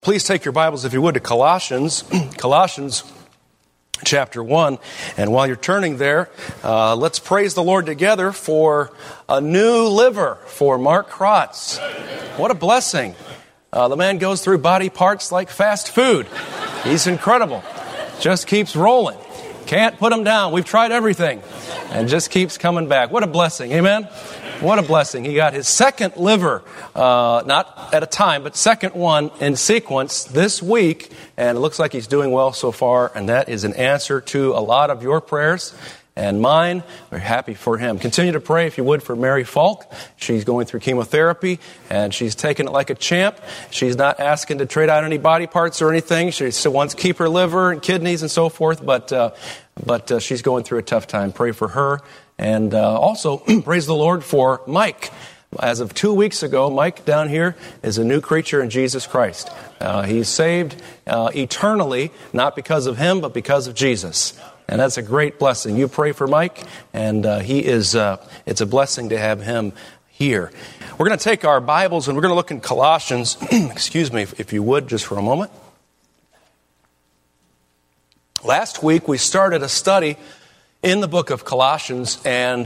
Please take your Bibles, if you would, to Colossians, Colossians chapter 1. And while you're turning there, let's praise the Lord together for a new liver for Mark Krotz. What a blessing. The man goes through body parts like fast food. He's incredible. Just keeps rolling. Can't put him down. We've tried everything. And just keeps coming back. What a blessing. Amen? What a blessing. He got his second liver, not at a time, but second one in sequence this week. And it looks like he's doing well so far. And that is an answer to a lot of your prayers and mine. We're happy for him. Continue to pray, if you would, for Mary Falk. She's going through chemotherapy, and she's taking it like a champ. She's not asking to trade out any body parts or anything. She still wants to keep her liver and kidneys and so forth, but she's going through a tough time. Pray for her. And also, praise the Lord for Mike. As of 2 weeks ago, Mike down here is a new creature in Jesus Christ. He's saved eternally, not because of him, but because of Jesus. And that's a great blessing. You pray for Mike, and it's a blessing to have him here. We're going to take our Bibles, and we're going to look in Colossians. Excuse me, if you would, just for a moment. Last week, we started a study in the book of Colossians, and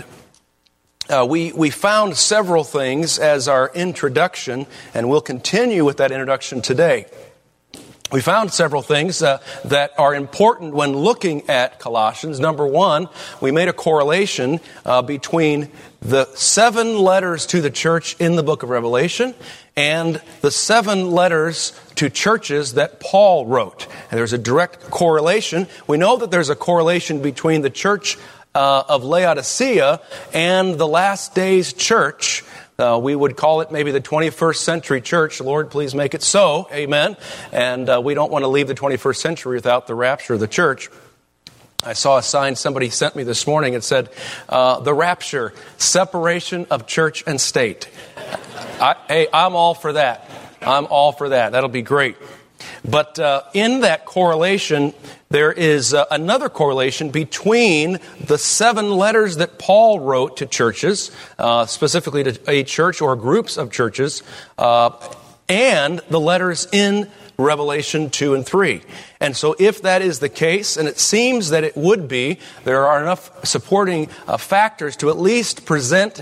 we found several things as our introduction, and we'll continue with that introduction today. We found several things that are important when looking at Colossians. Number one, we made a correlation between the 7 letters to the church in the book of Revelation and the 7 letters to churches that Paul wrote. And there's a direct correlation. We know that there's a correlation between the church of Laodicea and the last days church. We would call it maybe the 21st century church. Lord, please make it so. Amen. And we don't want to leave the 21st century without the rapture of the church. I saw a sign somebody sent me this morning. It said, the rapture, separation of church and state. I'm all for that. I'm all for that. That'll be great. But in that correlation, there is another correlation between the 7 letters that Paul wrote to churches, specifically to a church or groups of churches, and the letters in Revelation 2 and 3. And so if that is the case, and it seems that it would be, there are enough supporting factors to at least present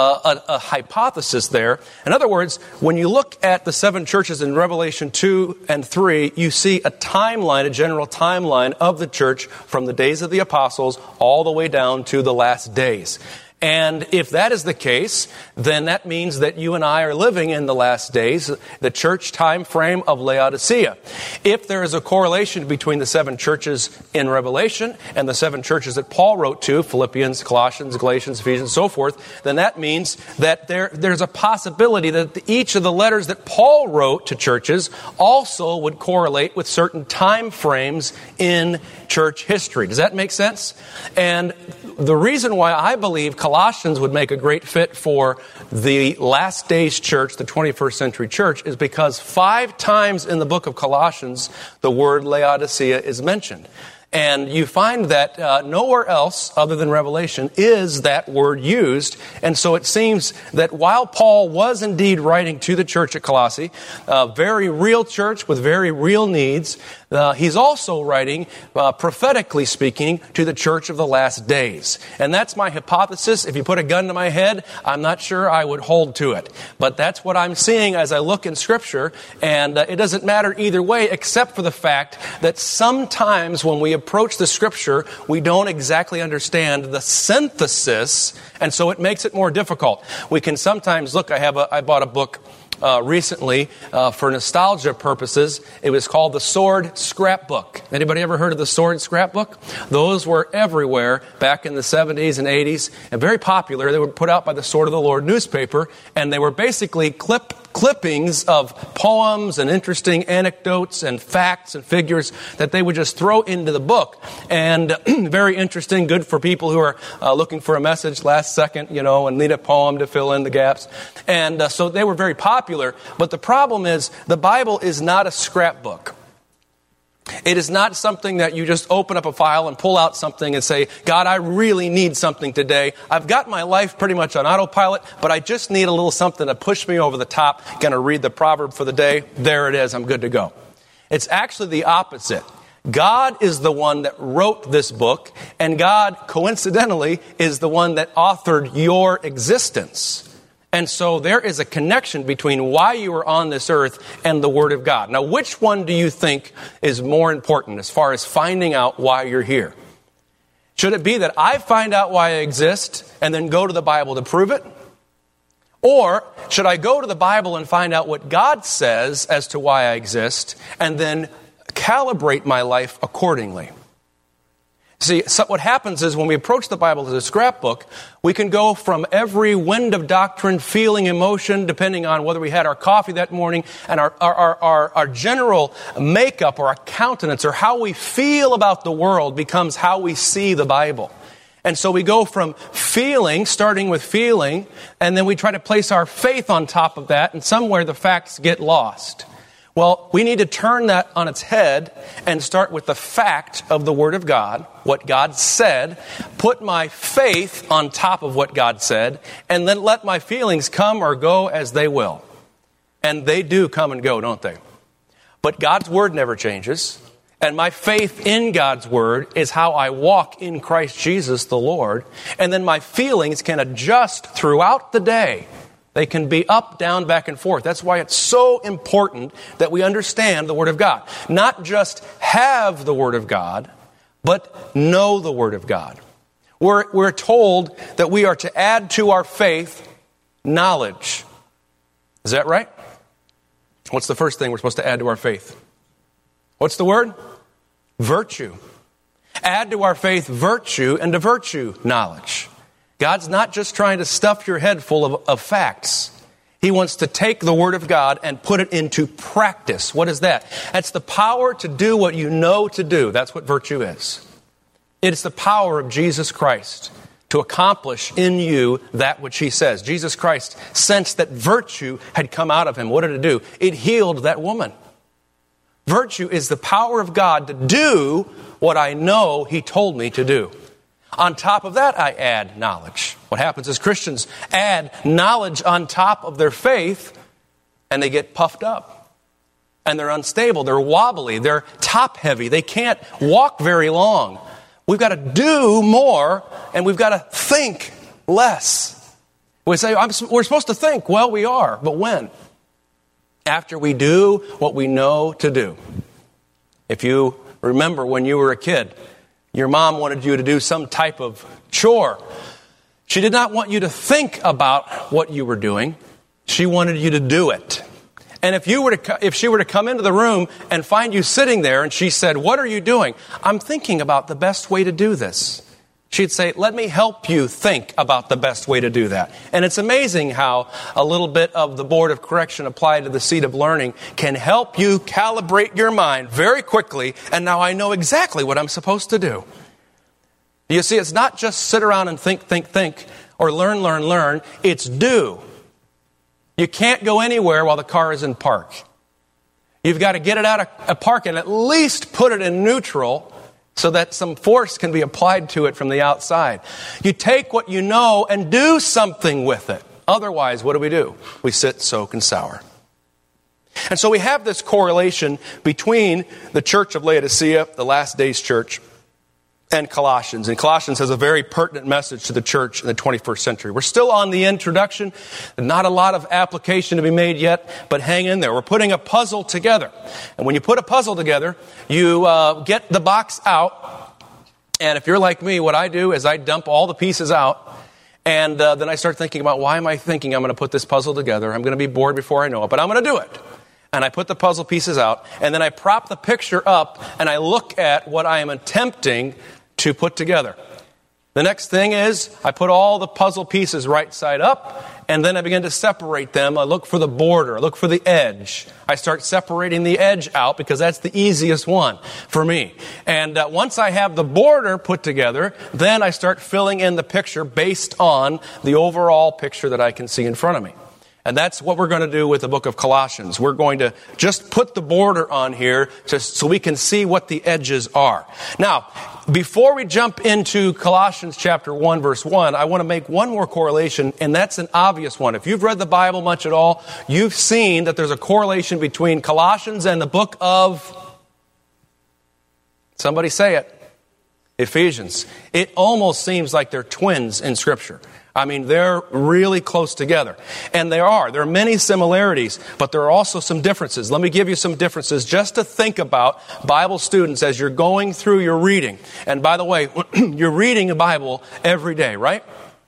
a hypothesis there. In other words, when you look at the 7 churches in Revelation 2 and 3, you see a timeline, a general timeline of the church from the days of the apostles all the way down to the last days. And if that is the case, then that means that you and I are living in the last days, the church time frame of Laodicea. If there is a correlation between the 7 churches in Revelation and the 7 churches that Paul wrote to, Philippians, Colossians, Galatians, Ephesians, so forth, then that means that there's a possibility that each of the letters that Paul wrote to churches also would correlate with certain time frames in church history. Does that make sense? And the reason why I believe Colossians would make a great fit for the last days church, the 21st century church, is because 5 times in the book of Colossians, the word Laodicea is mentioned. And you find that nowhere else other than Revelation is that word used. And so it seems that while Paul was indeed writing to the church at Colossae, a very real church with very real needs, he's also writing, prophetically speaking, to the church of the last days. And that's my hypothesis. If you put a gun to my head, I'm not sure I would hold to it. But that's what I'm seeing as I look in Scripture. And it doesn't matter either way, except for the fact that sometimes when we approach the Scripture, we don't exactly understand the synthesis, and so it makes it more difficult. We can sometimes look, I bought a book recently for nostalgia purposes. It was called The Sword Scrapbook. Anybody ever heard of The Sword Scrapbook? Those were everywhere back in the 70s and 80s, and very popular. They were put out by the Sword of the Lord newspaper, and they were basically clippings of poems and interesting anecdotes and facts and figures that they would just throw into the book. And very interesting, good for people who are looking for a message last second, and need a poem to fill in the gaps. And so they were very popular. But the problem is, the Bible is not a scrapbook. It is not something that you just open up a file and pull out something and say, God, I really need something today. I've got my life pretty much on autopilot, but I just need a little something to push me over the top. Going to read the proverb for the day. There it is. I'm good to go. It's actually the opposite. God is the one that wrote this book, and God, coincidentally, is the one that authored your existence. And so there is a connection between why you are on this earth and the Word of God. Now, which one do you think is more important as far as finding out why you're here? Should it be that I find out why I exist and then go to the Bible to prove it? Or should I go to the Bible and find out what God says as to why I exist and then calibrate my life accordingly? See, so what happens is when we approach the Bible as a scrapbook, we can go from every wind of doctrine, feeling, emotion, depending on whether we had our coffee that morning, and our general makeup or our countenance or how we feel about the world becomes how we see the Bible. And so we go from feeling, starting with feeling, and then we try to place our faith on top of that, and somewhere the facts get lost. Well, we need to turn that on its head and start with the fact of the Word of God, what God said, put my faith on top of what God said, and then let my feelings come or go as they will. And they do come and go, don't they? But God's Word never changes, and my faith in God's Word is how I walk in Christ Jesus the Lord, and then my feelings can adjust throughout the day. They can be up, down, back, and forth. That's why it's so important that we understand the Word of God. Not just have the Word of God, but know the Word of God. We're told that we are to add to our faith knowledge. Is that right? What's the first thing we're supposed to add to our faith? What's the word? Virtue. Add to our faith virtue, and to virtue knowledge. God's not just trying to stuff your head full of facts. He wants to take the Word of God and put it into practice. What is that? That's the power to do what you know to do. That's what virtue is. It's the power of Jesus Christ to accomplish in you that which He says. Jesus Christ sensed that virtue had come out of Him. What did it do? It healed that woman. Virtue is the power of God to do what I know He told me to do. On top of that, I add knowledge. What happens is Christians add knowledge on top of their faith, and they get puffed up. And they're unstable, they're wobbly, they're top-heavy. They can't walk very long. We've got to do more, and we've got to think less. We say, we're supposed to think. Well, we are, but when? After we do what we know to do. If you remember when you were a kid, your mom wanted you to do some type of chore. She did not want you to think about what you were doing. She wanted you to do it. And if she were to come into the room and find you sitting there and she said, "What are you doing?" "I'm thinking about the best way to do this." She'd say, "Let me help you think about the best way to do that." And it's amazing how a little bit of the board of correction applied to the seed of learning can help you calibrate your mind very quickly, and now I know exactly what I'm supposed to do. You see, it's not just sit around and think, or learn. It's do. You can't go anywhere while the car is in park. You've got to get it out of park and at least put it in neutral so that some force can be applied to it from the outside. You take what you know and do something with it. Otherwise, what do? We sit, soak, and sour. And so we have this correlation between the church of Laodicea, the last days church, and Colossians. And Colossians has a very pertinent message to the church in the 21st century. We're still on the introduction. Not a lot of application to be made yet, but hang in there. We're putting a puzzle together. And when you put a puzzle together, you get the box out. And if you're like me, what I do is I dump all the pieces out. And then I start thinking about, why am I thinking I'm going to put this puzzle together? I'm going to be bored before I know it, but I'm going to do it. And I put the puzzle pieces out. And then I prop the picture up and I look at what I am attempting to put together. The next thing is I put all the puzzle pieces right side up, and then I begin to separate them. I look for the border, I look for the edge. I start separating the edge out because that's the easiest one for me. And once I have the border put together, then I start filling in the picture based on the overall picture that I can see in front of me. And that's what we're going to do with the book of Colossians. We're going to just put the border on here so we can see what the edges are. Now, before we jump into Colossians chapter 1, verse 1, I want to make one more correlation, and that's an obvious one. If you've read the Bible much at all, you've seen that there's a correlation between Colossians and the book of, somebody say it, Ephesians. It almost seems like they're twins in Scripture. I mean, they're really close together. And there are many similarities, but there are also some differences. Let me give you some differences just to think about, Bible students, as you're going through your reading. And by the way, you're reading the Bible every day, right?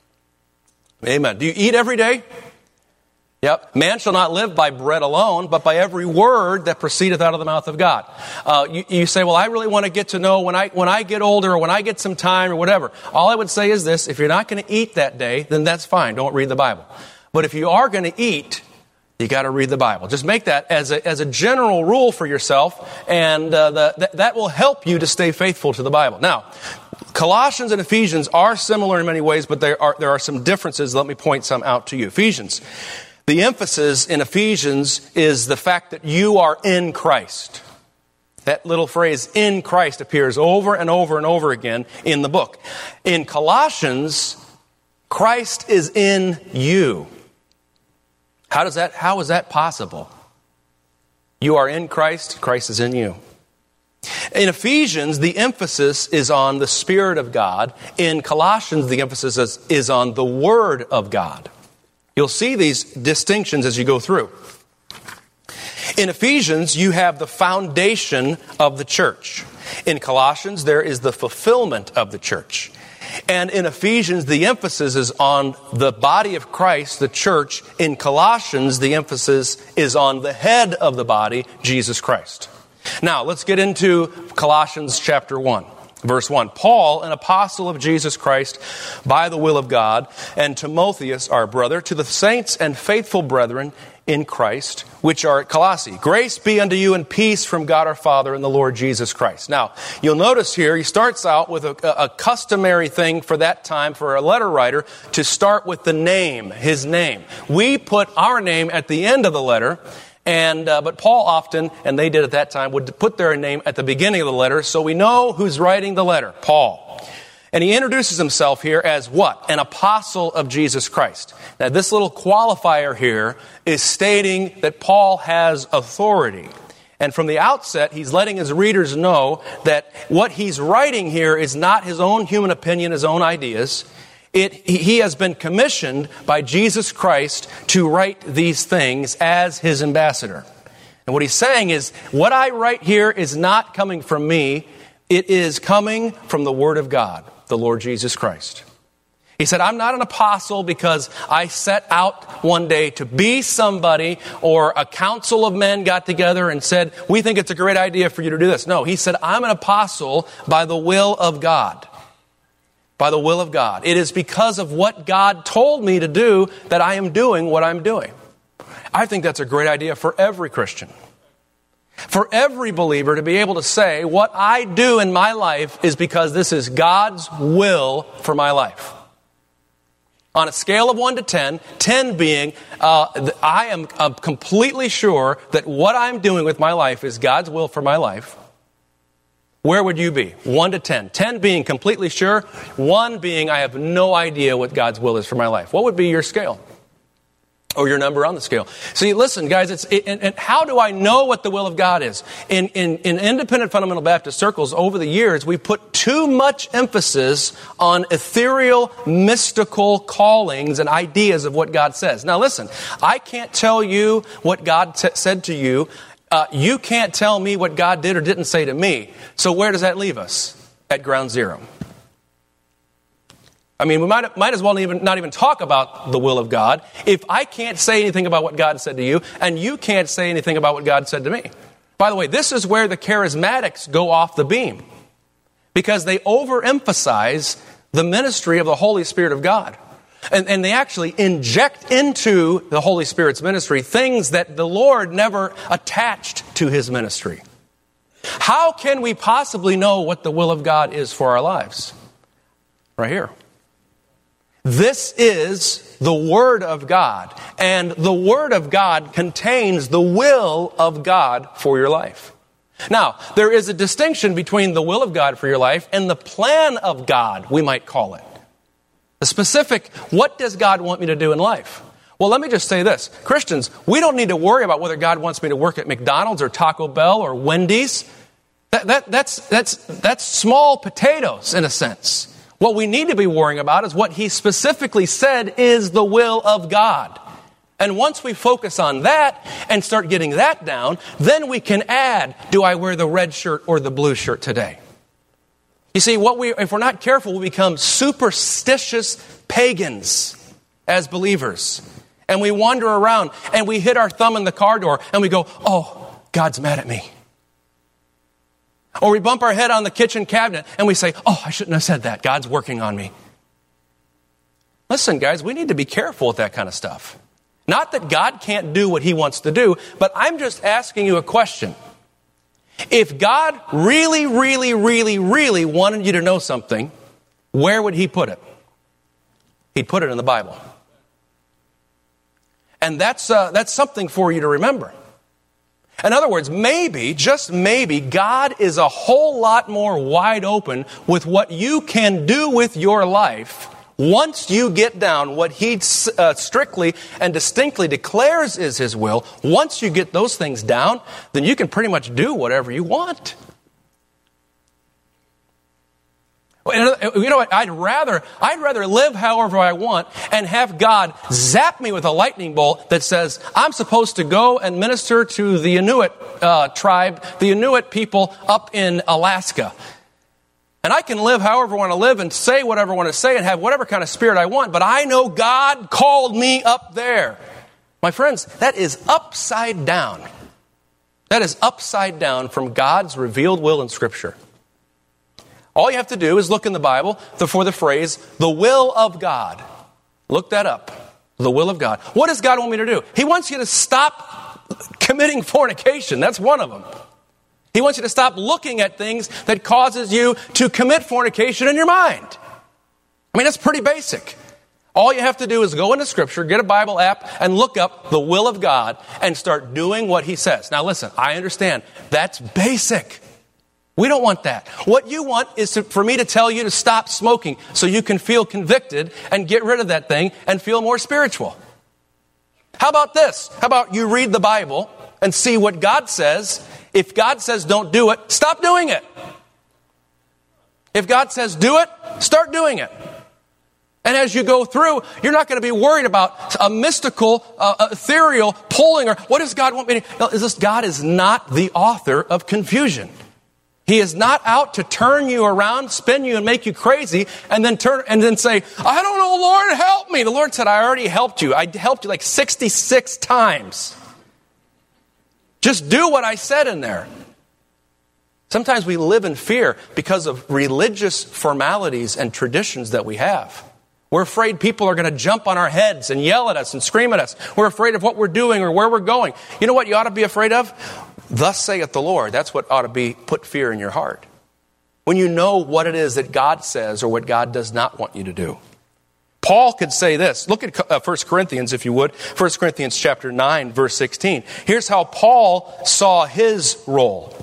Amen. Do you eat every day? Yep. Man shall not live by bread alone, but by every word that proceedeth out of the mouth of God. You say, well, I really want to get to know when I get older or when I get some time or whatever. All I would say is this: if you're not going to eat that day, then that's fine. Don't read the Bible. But if you are going to eat, you got to read the Bible. Just make that as a general rule for yourself, and that will help you to stay faithful to the Bible. Now, Colossians and Ephesians are similar in many ways, but there are some differences. Let me point some out to you. Ephesians. The emphasis in Ephesians is the fact that you are in Christ. That little phrase, in Christ, appears over and over and over again in the book. In Colossians, Christ is in you. How is that possible? You are in Christ, Christ is in you. In Ephesians, the emphasis is on the Spirit of God. In Colossians, the emphasis is on the Word of God. You'll see these distinctions as you go through. In Ephesians, you have the foundation of the church. In Colossians, there is the fulfillment of the church. And in Ephesians, the emphasis is on the body of Christ, the church. In Colossians, the emphasis is on the head of the body, Jesus Christ. Now, let's get into Colossians chapter 1. Verse 1, Paul, an apostle of Jesus Christ, by the will of God, and Timotheus, our brother, to the saints and faithful brethren in Christ, which are at Colossae. Grace be unto you and peace from God our Father and the Lord Jesus Christ. Now, you'll notice here, he starts out with a customary thing for that time for a letter writer to start with the name, his name. We put our name at the end of the letter. But Paul often, and they did at that time, would put their name at the beginning of the letter, so we know who's writing the letter, Paul. And he introduces himself here as what? An apostle of Jesus Christ. Now, this little qualifier here is stating that Paul has authority. And from the outset, he's letting his readers know that what he's writing here is not his own human opinion, his own ideas. He has been commissioned by Jesus Christ to write these things as his ambassador. And what he's saying is, what I write here is not coming from me. It is coming from the Word of God, the Lord Jesus Christ. He said, I'm not an apostle because I set out one day to be somebody, or a council of men got together and said, we think it's a great idea for you to do this. No, he said, I'm an apostle by the will of God. By the will of God. It is because of what God told me to do that I am doing what I'm doing. I think that's a great idea for every Christian. For every believer to be able to say, what I do in my life is because this is God's will for my life. On a scale of 1 to 10, 10 being, I am completely sure that what I'm doing with my life is God's will for my life. Where would you be? 1 to 10. 10 being completely sure. 1 being I have no idea what God's will is for my life. What would be your scale? Or your number on the scale? See, listen, guys, and how do I know what the will of God is? In independent fundamental Baptist circles over the years, we've put too much emphasis on ethereal, mystical callings and ideas of what God says. Now listen, I can't tell you what God said to you. You can't tell me what God did or didn't say to me. So where does that leave us? At ground zero. I mean, we might as well not even talk about the will of God if I can't say anything about what God said to you, and you can't say anything about what God said to me. By the way, this is where the charismatics go off the beam, because they overemphasize the ministry of the Holy Spirit of God. And they actually inject into the Holy Spirit's ministry things that the Lord never attached to his ministry. How can we possibly know what the will of God is for our lives? Right here. This is the Word of God, and the Word of God contains the will of God for your life. Now, there is a distinction between the will of God for your life and the plan of God, we might call it. The specific, what does God want me to do in life? Well, let me just say this. Christians, we don't need to worry about whether God wants me to work at McDonald's or Taco Bell or Wendy's. That's small potatoes in a sense. What we need to be worrying about is what he specifically said is the will of God. And once we focus on that and start getting that down, then we can add, do I wear the red shirt or the blue shirt today? You see, if we're not careful, we become superstitious pagans as believers. And we wander around and we hit our thumb in the car door and we go, oh, God's mad at me. Or we bump our head on the kitchen cabinet and we say, oh, I shouldn't have said that. God's working on me. Listen, guys, we need to be careful with that kind of stuff. Not that God can't do what he wants to do, but I'm just asking you a question. If God really, really, really, really wanted you to know something, where would he put it? He'd put it in the Bible. And that's something for you to remember. In other words, maybe, just maybe, God is a whole lot more wide open with what you can do with your life once you get down what he strictly and distinctly declares is his will. Once you get those things down, then you can pretty much do whatever you want. You know what? I'd rather live however I want and have God zap me with a lightning bolt that says I'm supposed to go and minister to the Inuit tribe, the Inuit people up in Alaska. And I can live however I want to live and say whatever I want to say and have whatever kind of spirit I want, but I know God called me up there. My friends, that is upside down. That is upside down from God's revealed will in Scripture. All you have to do is look in the Bible for the phrase, the will of God. Look that up. The will of God. What does God want me to do? He wants you to stop committing fornication. That's one of them. He wants you to stop looking at things that causes you to commit fornication in your mind. I mean, that's pretty basic. All you have to do is go into Scripture, get a Bible app, and look up the will of God and start doing what he says. Now listen, I understand. That's basic. We don't want that. What you want is for me to tell you to stop smoking so you can feel convicted and get rid of that thing and feel more spiritual. How about this? How about you read the Bible and see what God says? If God says don't do it, stop doing it. If God says do it, start doing it. And as you go through, you're not going to be worried about a mystical, ethereal pulling or what does God want me to... No, God is not the author of confusion. He is not out to turn you around, spin you and make you crazy and then say, I don't know, Lord, help me. The Lord said, I already helped you. I helped you like 66 times. Just do what I said in there. Sometimes we live in fear because of religious formalities and traditions that we have. We're afraid people are going to jump on our heads and yell at us and scream at us. We're afraid of what we're doing or where we're going. You know what you ought to be afraid of? Thus saith the Lord. That's what ought to be put fear in your heart. When you know what it is that God says or what God does not want you to do. Paul could say this. Look at 1 Corinthians, if you would. 1 Corinthians chapter 9, verse 16. Here's how Paul saw his role.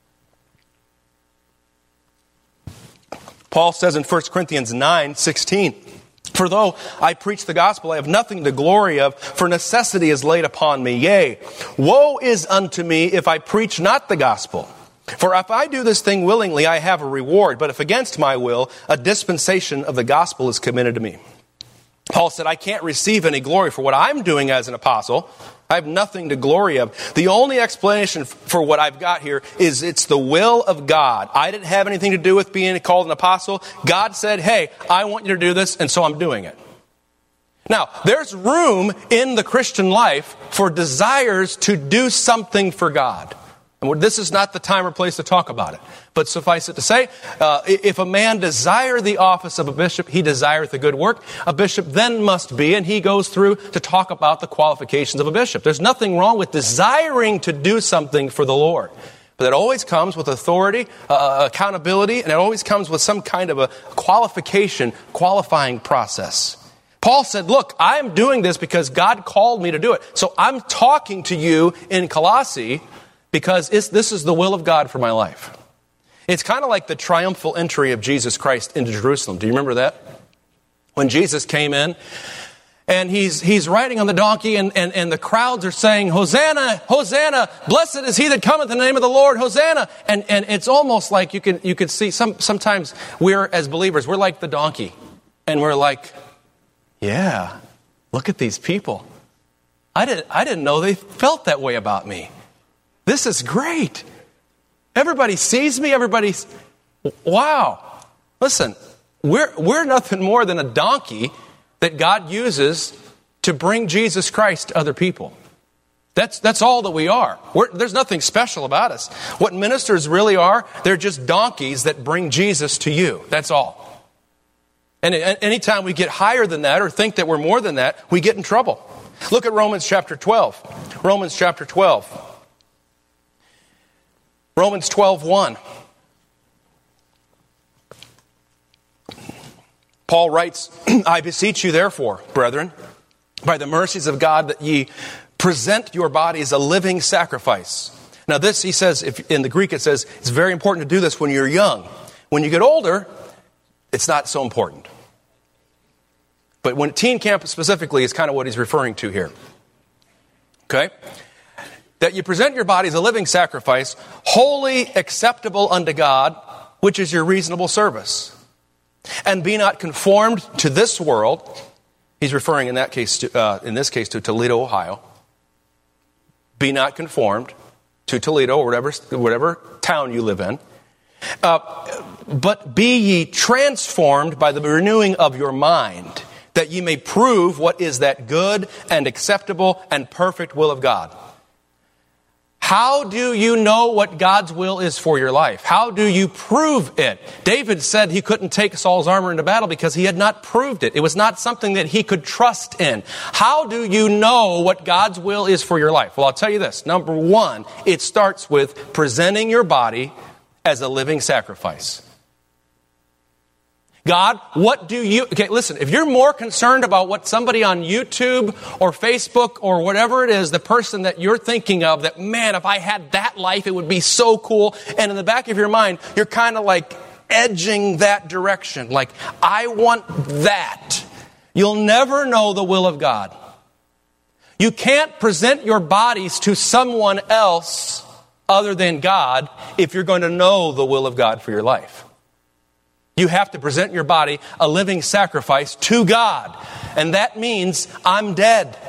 Paul says in 1 Corinthians 9, 16, for though I preach the gospel, I have nothing to glory of, for necessity is laid upon me. Yea, woe is unto me if I preach not the gospel. For if I do this thing willingly, I have a reward. But if against my will, a dispensation of the gospel is committed to me. Paul said, I can't receive any glory for what I'm doing as an apostle. I have nothing to glory of. The only explanation for what I've got here is it's the will of God. I didn't have anything to do with being called an apostle. God said, hey, I want you to do this, and so I'm doing it. Now, there's room in the Christian life for desires to do something for God. And this is not the time or place to talk about it. But suffice it to say, if a man desire the office of a bishop, he desireth a good work. A bishop then must be, and he goes through to talk about the qualifications of a bishop. There's nothing wrong with desiring to do something for the Lord. But it always comes with authority, accountability, and it always comes with some kind of a qualifying process. Paul said, look, I'm doing this because God called me to do it. So I'm talking to you in Colossae because this is the will of God for my life. It's kind of like the triumphal entry of Jesus Christ into Jerusalem. Do you remember that? When Jesus came in, and he's riding on the donkey, and the crowds are saying, Hosanna, Hosanna, blessed is he that cometh in the name of the Lord, Hosanna. And it's almost like you could see sometimes we're, as believers, we're like the donkey. And we're like, yeah, look at these people. I didn't know they felt that way about me. This is great. Everybody sees me, wow. Listen, we're nothing more than a donkey that God uses to bring Jesus Christ to other people. That's all that we are. There's nothing special about us. What ministers really are, they're just donkeys that bring Jesus to you. That's all. And anytime we get higher than that or think that we're more than that, we get in trouble. Look at Romans chapter 12. Romans chapter 12. Romans 12:1. Paul writes, I beseech you therefore, brethren, by the mercies of God, that ye present your bodies a living sacrifice. Now this, he says, if in the Greek it says, it's very important to do this when you're young. When you get older, it's not so important. But when teen camp specifically is kind of what he's referring to here. Okay? That you present your bodies a living sacrifice, wholly acceptable unto God, which is your reasonable service. And be not conformed to this world. He's referring in this case to Toledo, Ohio. Be not conformed to Toledo or whatever town you live in. But be ye transformed by the renewing of your mind, that ye may prove what is that good and acceptable and perfect will of God. How do you know what God's will is for your life? How do you prove it? David said he couldn't take Saul's armor into battle because he had not proved it. It was not something that he could trust in. How do you know what God's will is for your life? Well, I'll tell you this. Number one, it starts with presenting your body as a living sacrifice. God, what do you... Okay, listen, if you're more concerned about what somebody on YouTube or Facebook or whatever it is, the person that you're thinking of, that, man, if I had that life, it would be so cool. And in the back of your mind, you're kind of like edging that direction. Like, I want that. You'll never know the will of God. You can't present your bodies to someone else other than God if you're going to know the will of God for your life. You have to present your body a living sacrifice to God. And that means I'm dead.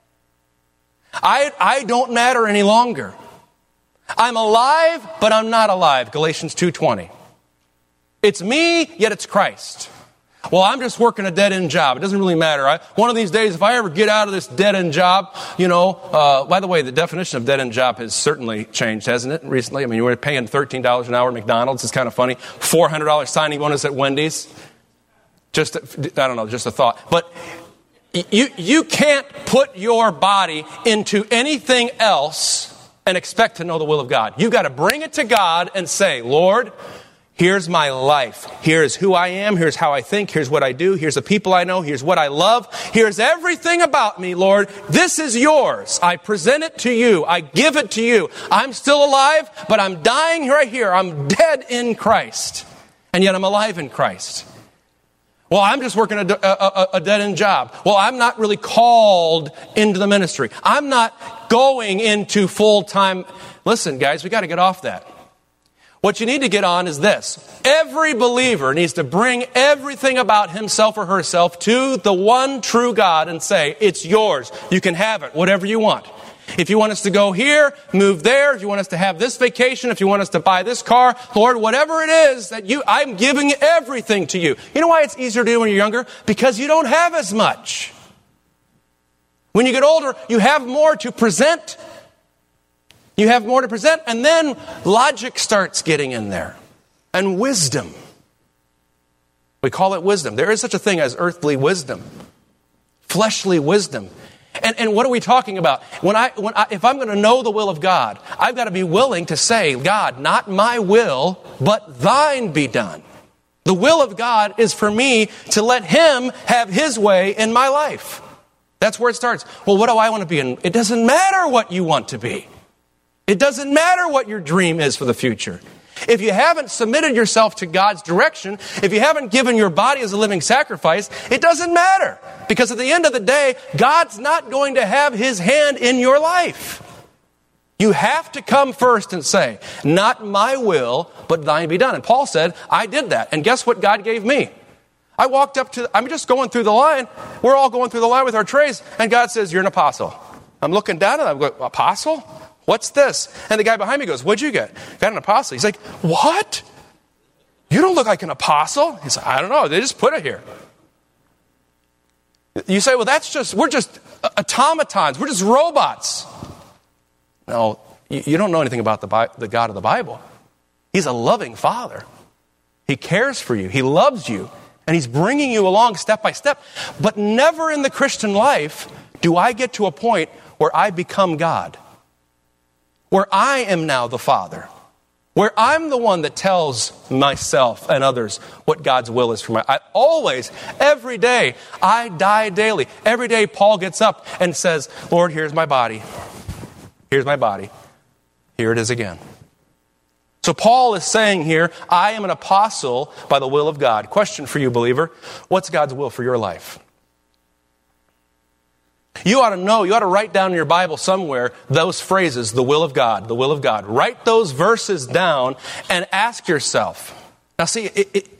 I don't matter any longer. I'm alive, but I'm not alive. Galatians 2:20. It's me, yet it's Christ. Well, I'm just working a dead-end job. It doesn't really matter. One of these days, if I ever get out of this dead-end job, by the way, the definition of dead-end job has certainly changed, hasn't it, recently? I mean, we're paying $13 an hour at McDonald's. It's kind of funny. $400 signing bonus at Wendy's. Just a thought. But you can't put your body into anything else and expect to know the will of God. You've got to bring it to God and say, Lord, here's my life. Here's who I am. Here's how I think. Here's what I do. Here's the people I know. Here's what I love. Here's everything about me, Lord. This is yours. I present it to you. I give it to you. I'm still alive, but I'm dying right here. I'm dead in Christ. And yet I'm alive in Christ. Well, I'm just working a dead-end job. Well, I'm not really called into the ministry. I'm not going into full-time. Listen, guys, we got to get off that. What you need to get on is this. Every believer needs to bring everything about himself or herself to the one true God and say, it's yours. You can have it, whatever you want. If you want us to go here, move there. If you want us to have this vacation, if you want us to buy this car, Lord, whatever it is that I'm giving everything to you. You know why it's easier to do when you're younger? Because you don't have as much. When you get older, you have more to present. You have more to present, and then logic starts getting in there. And wisdom. We call it wisdom. There is such a thing as earthly wisdom. Fleshly wisdom. And what are we talking about? If I'm going to know the will of God, I've got to be willing to say, God, not my will, but thine be done. The will of God is for me to let Him have His way in my life. That's where it starts. Well, what do I want to be? And it doesn't matter what you want to be. It doesn't matter what your dream is for the future. If you haven't submitted yourself to God's direction, if you haven't given your body as a living sacrifice, it doesn't matter. Because at the end of the day, God's not going to have His hand in your life. You have to come first and say, not my will, but thine be done. And Paul said, I did that. And guess what God gave me? I walked up to, I'm just going through the line. We're all going through the line with our trays. And God says, you're an apostle. I'm looking down and I'm going, apostle? What's this? And the guy behind me goes, what'd you get? Got an apostle. He's like, what? You don't look like an apostle. He's like, I don't know. They just put it here. You say, well, we're just automatons. We're just robots. No, you don't know anything about the God of the Bible. He's a loving Father. He cares for you. He loves you. And He's bringing you along step by step. But never in the Christian life do I get to a point where I become God. Where I am now the Father. Where I'm the one that tells myself and others what God's will is for me. I always, every day, I die daily. Every day Paul gets up and says, Lord, here's my body. Here's my body. Here it is again. So Paul is saying here, I am an apostle by the will of God. Question for you, believer. What's God's will for your life? You ought to know, you ought to write down in your Bible somewhere those phrases, the will of God, the will of God. Write those verses down and ask yourself. Now see,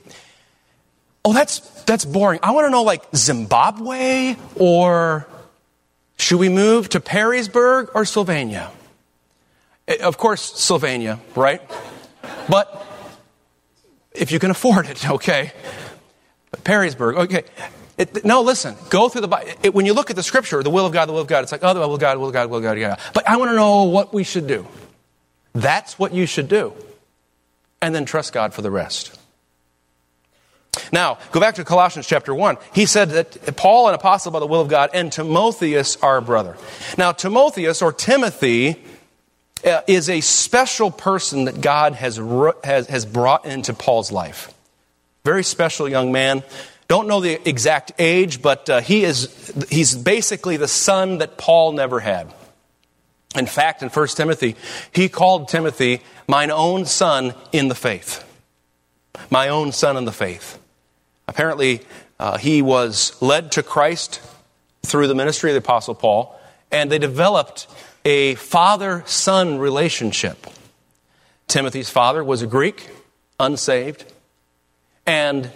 that's boring. I want to know like Zimbabwe, or should we move to Perrysburg or Sylvania? Of course, Sylvania, right? But if you can afford it, okay. But Perrysburg, okay. No, listen, go through the Bible. When you look at the Scripture, the will of God, it's like, oh, the will of God, the will of God, the will of God, yeah. But I want to know what we should do. That's what you should do. And then trust God for the rest. Now, go back to Colossians chapter 1. He said that Paul, an apostle by the will of God, and Timotheus, our brother. Now, Timotheus, or Timothy, is a special person that God has brought into Paul's life. Very special young man. Don't know the exact age, but he's basically the son that Paul never had. In fact, in 1 Timothy, he called Timothy, mine own son in the faith. My own son in the faith. Apparently, he was led to Christ through the ministry of the Apostle Paul, and they developed a father-son relationship. Timothy's father was a Greek, unsaved, and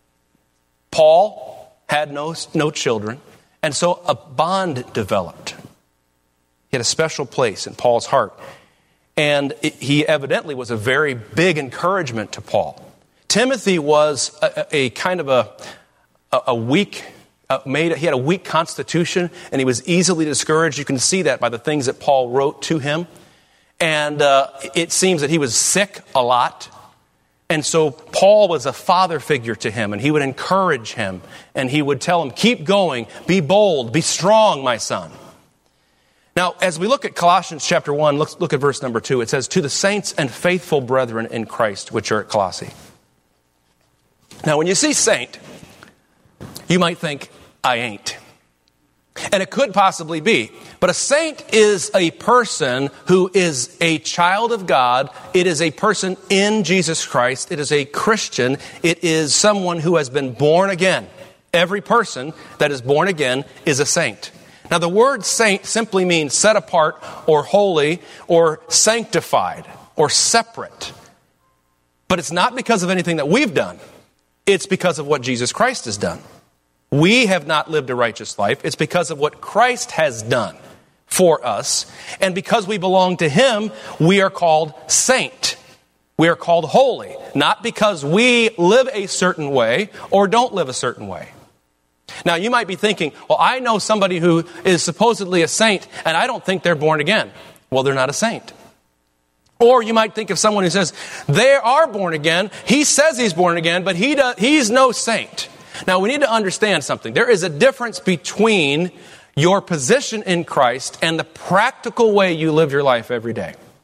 Paul had no children, and so a bond developed. He had a special place in Paul's heart, and he evidently was a very big encouragement to Paul. Timothy was a kind of a weak, he had a weak constitution, and he was easily discouraged. You can see that by the things that Paul wrote to him, and it seems that he was sick a lot. And so Paul was a father figure to him, and he would encourage him, and he would tell him, keep going, be bold, be strong, my son. Now, as we look at Colossians chapter 1, look at verse number 2. It says, to the saints and faithful brethren in Christ, which are at Colossae. Now, when you see saint, you might think, I ain't. And it could possibly be. But a saint is a person who is a child of God. It is a person in Jesus Christ. It is a Christian. It is someone who has been born again. Every person that is born again is a saint. Now, the word saint simply means set apart or holy or sanctified or separate. But it's not because of anything that we've done. It's because of what Jesus Christ has done. We have not lived a righteous life. It's because of what Christ has done for us. And because we belong to Him, we are called saint. We are called holy. Not because we live a certain way or don't live a certain way. Now, you might be thinking, well, I know somebody who is supposedly a saint, and I don't think they're born again. Well, they're not a saint. Or you might think of someone who says, they are born again. He says he's born again, but he's no saint. Now, we need to understand something. There is a difference between your position in Christ and the practical way you live your life every day.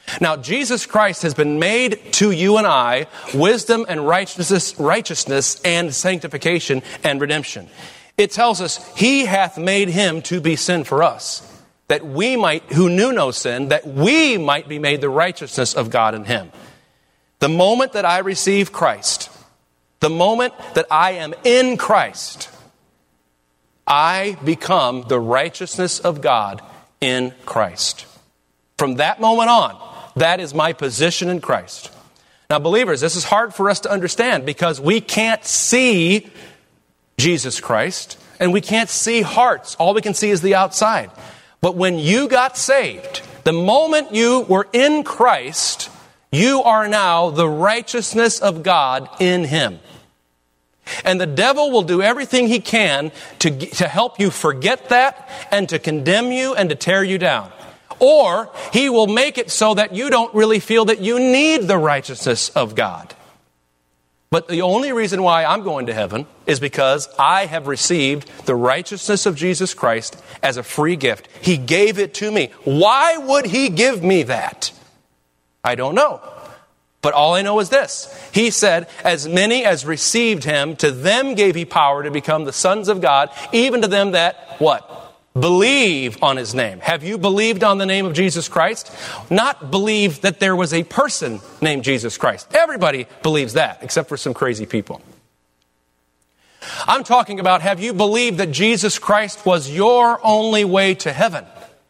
Now, Jesus Christ has been made to you and I wisdom and righteousness and sanctification and redemption. It tells us he hath made him to be sin for us, that we might, who knew no sin, that we might be made the righteousness of God in him. The moment that I receive Christ, the moment that I am in Christ, I become the righteousness of God in Christ. From that moment on, that is my position in Christ. Now, believers, this is hard for us to understand because we can't see Jesus Christ and we can't see hearts. All we can see is the outside. But when you got saved, the moment you were in Christ, you are now the righteousness of God in him. And the devil will do everything he can to help you forget that and to condemn you and to tear you down. Or he will make it so that you don't really feel that you need the righteousness of God. But the only reason why I'm going to heaven is because I have received the righteousness of Jesus Christ as a free gift. He gave it to me. Why would he give me that? I don't know. But all I know is this. He said, as many as received him, to them gave he power to become the sons of God, even to them that, what? Believe on his name. Have you believed on the name of Jesus Christ? Not believe that there was a person named Jesus Christ. Everybody believes that, except for some crazy people. I'm talking about, have you believed that Jesus Christ was your only way to heaven?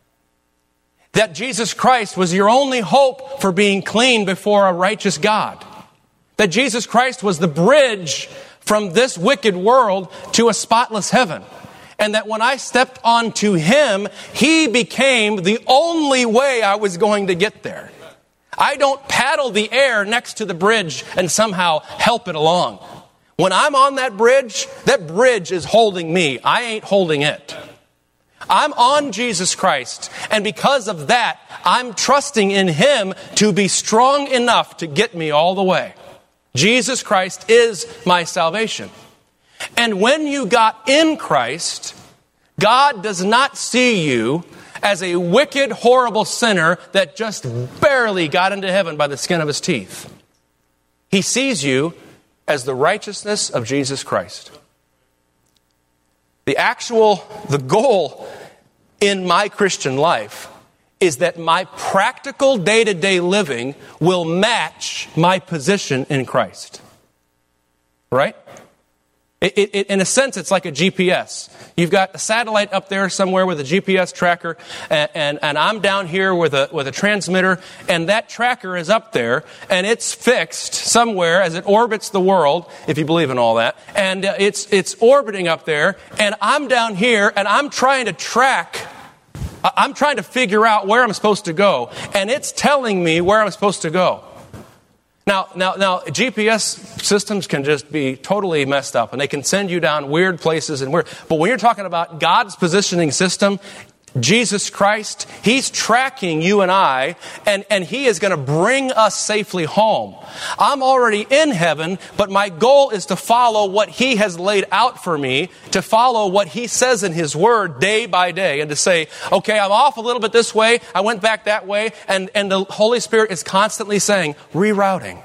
That Jesus Christ was your only hope for being clean before a righteous God? That Jesus Christ was the bridge from this wicked world to a spotless heaven? And that when I stepped onto him, he became the only way I was going to get there. I don't paddle the air next to the bridge and somehow help it along. When I'm on that bridge is holding me. I ain't holding it. I'm on Jesus Christ, and because of that, I'm trusting in him to be strong enough to get me all the way. Jesus Christ is my salvation. And when you got in Christ, God does not see you as a wicked, horrible sinner that just barely got into heaven by the skin of his teeth. He sees you as the righteousness of Jesus Christ. The goal in my Christian life is that my practical day-to-day living will match my position in Christ. Right? In a sense, it's like a GPS. You've got a satellite up there somewhere with a GPS tracker, and I'm down here with a transmitter, and that tracker is up there, and it's fixed somewhere as it orbits the world, if you believe in all that, and it's orbiting up there, and I'm down here, and I'm trying to figure out where I'm supposed to go, and it's telling me where I'm supposed to go. Now, GPS systems can just be totally messed up, and they can send you down weird places but when you're talking about God's positioning system, Jesus Christ, he's tracking you and I, and he is going to bring us safely home. I'm already in heaven, but my goal is to follow what he has laid out for me, to follow what he says in his word day by day, and to say, okay, I'm off a little bit this way, I went back that way, and the Holy Spirit is constantly saying, rerouting.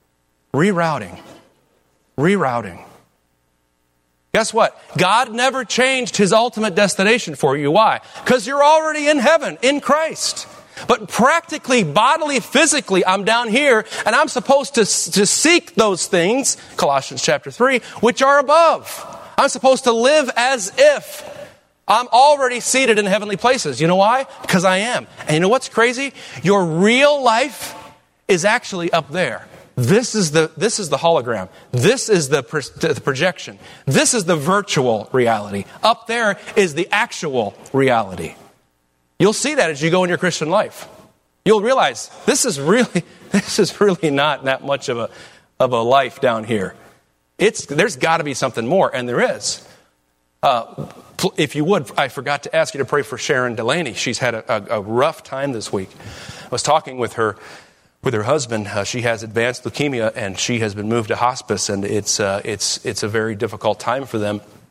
Guess what? God never changed his ultimate destination for you. Why? Because you're already in heaven, in Christ. But practically, bodily, physically, I'm down here, and I'm supposed to seek those things, Colossians chapter 3, which are above. I'm supposed to live as if I'm already seated in heavenly places. You know why? Because I am. And you know what's crazy? Your real life is actually up there. This is the hologram. This is the projection. This is the virtual reality. Up there is the actual reality. You'll see that as you go in your Christian life. You'll realize this is really not that much of a life down here. There's got to be something more, and there is. If you would, I forgot to ask you to pray for Sharon Delaney. She's had a rough time this week. I was talking with her husband. She has advanced leukemia, and she has been moved to hospice, and it's a very difficult time for them.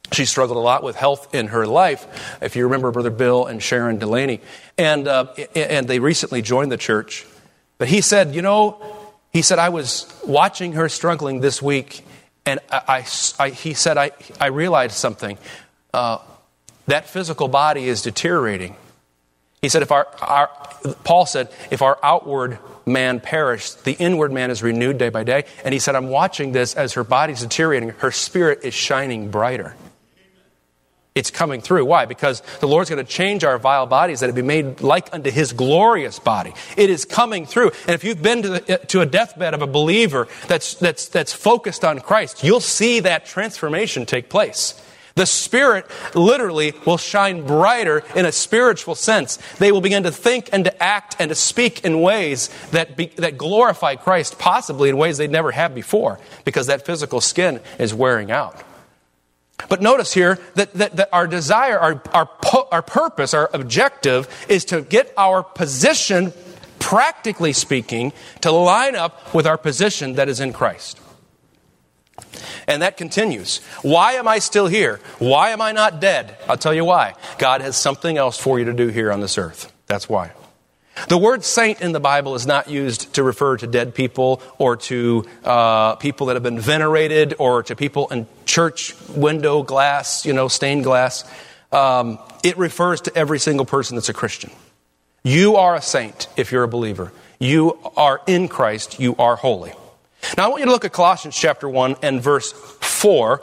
She struggled a lot with health in her life, if you remember Brother Bill and Sharon Delaney. And they recently joined the church. But he said, I was watching her struggling this week, and he said, I realized something. That physical body is deteriorating. He said, Paul said, if our outward man perished, the inward man is renewed day by day. And he said, I'm watching this as her body's deteriorating. Her spirit is shining brighter. It's coming through. Why? Because the Lord's going to change our vile bodies that it be made like unto His glorious body. It is coming through. And if you've been to a deathbed of a believer that's focused on Christ, you'll see that transformation take place. The Spirit literally will shine brighter in a spiritual sense. They will begin to think and to act and to speak in ways that glorify Christ, possibly in ways they never have before, because that physical skin is wearing out. But notice here that our desire, our purpose, our objective is to get our position, practically speaking, to line up with our position that is in Christ. And that continues. Why am I still here? Why am I not dead? I'll tell you why. God has something else for you to do here on this earth. That's why. The word saint in the Bible is not used to refer to dead people or to people that have been venerated or to people in church window glass, stained glass. It refers to every single person that's a Christian. You are a saint if you're a believer. You are in Christ. You are holy. Now I want you to look at Colossians chapter 1 and verse 4.